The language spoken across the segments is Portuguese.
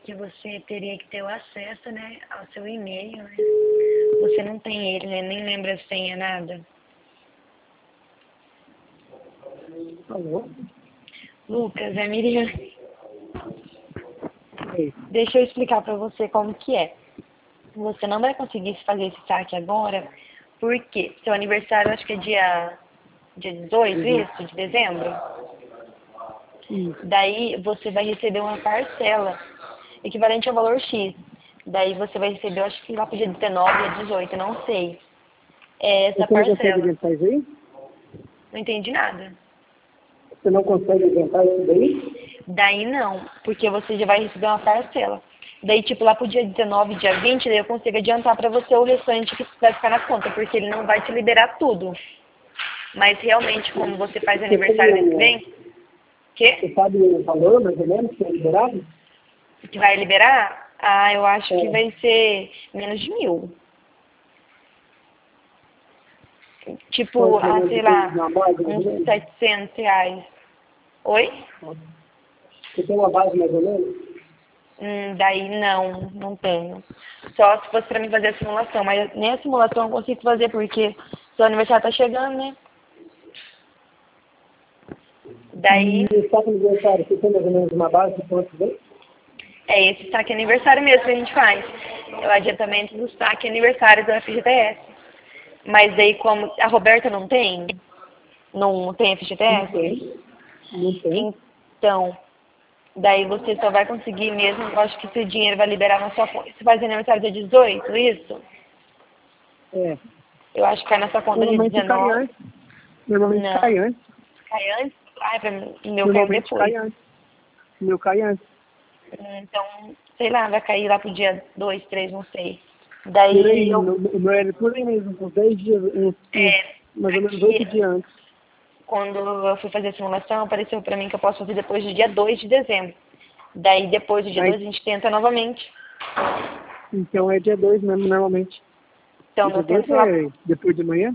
porque você teria que ter o acesso, né, ao seu e-mail, né? Você não tem ele, né? Nem lembra a senha, nada. Alô? Lucas, é Miriam. Ei. Deixa eu explicar pra você como que é. Você não vai conseguir fazer esse saque agora, porque seu aniversário acho que é dia 18, isso, de dezembro. Daí você vai receber uma parcela equivalente ao valor X. Daí você vai receber, acho que lá pro dia 19 ou 18, não sei. É essa Você não consegue parcela. adiantar isso aí? Não entendi nada. Você não consegue adiantar isso daí? Daí não, porque você já vai receber uma parcela. Daí, tipo, lá pro dia 19, dia 20, daí eu consigo adiantar pra você o restante que vai ficar na conta, porque ele não vai te liberar tudo. Mas realmente, como você faz aniversário mês que vem, Você sabe o valor, mais ou menos, que é liberado? que vai liberar? Ah, eu acho que É. vai ser menos de 1.000. Tipo, Quanto menos sei de lá, uma base, mais ou uns menos? R$ 700. Oi? Você tem uma base, mais ou menos? Daí não tenho. Só se fosse pra mim fazer a simulação, mas nem a simulação eu consigo fazer porque seu aniversário tá chegando, né? Daí, E o saque aniversário, você tem mais ou menos uma base de quanto vem? é esse saque aniversário mesmo que a gente faz. É o adiantamento do saque aniversário do FGTS. Mas daí, como a Roberta não tem Não FGTS, tem. Não tem. então, daí você só vai conseguir mesmo, eu acho que esse dinheiro vai liberar na sua conta. Você faz aniversário dia 18, isso? É. Eu acho que cai na sua conta dia Normalmente cai 19. antes. Normalmente Não. cai antes. Cai antes? Ai, pra mim, o meu caiu Normalmente depois. cai antes. O meu cai antes. Então, sei lá, vai cair lá pro dia 2, 3, não sei. Por Daí aí, eu, o meu era por aí mesmo, uns 10 dias, mais ou menos 8 aqui, dias antes. quando eu fui fazer a simulação, apareceu pra mim que eu posso fazer depois do dia 2 de dezembro. Daí depois do dia Aí, 2 a gente tenta novamente. então é dia 2 mesmo, normalmente. Então O dia eu 2 tento lá. é depois de manhã?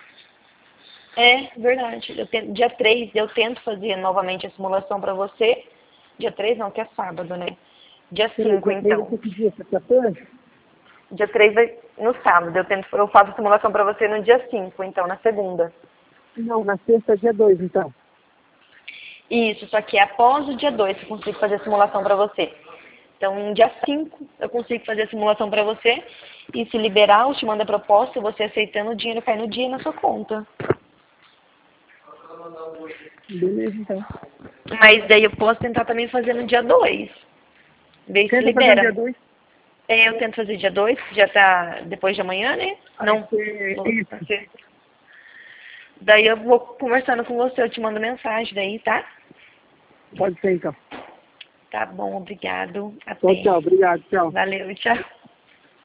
É verdade. Dia 3 eu tento fazer novamente a simulação pra você. Dia 3 não, que é sábado, né? Dia Peraí, 5 dia 3 então. é que dia? Sexta-feira? Dia 3 vai no sábado. Eu faço a simulação pra você no dia 5 então, na segunda. Não, na sexta é dia 2 então. Isso, só que após o dia 2 eu consigo fazer a simulação para você. Então, no dia 5 eu consigo fazer a simulação para você e se liberar, eu te mando a proposta, você aceitando, o dinheiro cai no dia na sua conta. Beleza, então. Mas daí eu posso tentar também fazer no dia 2, ver se Tenta fazer no dia libera. 2. Eu tento fazer dia 2, que já tá depois de amanhã, né? Aí Não, você... na Isso. sexta. Daí eu vou conversando com você, eu te mando mensagem daí, tá? Pode ser, então. Tá bom, obrigado. Tchau, Até. tchau. Obrigado, tchau. Valeu, tchau.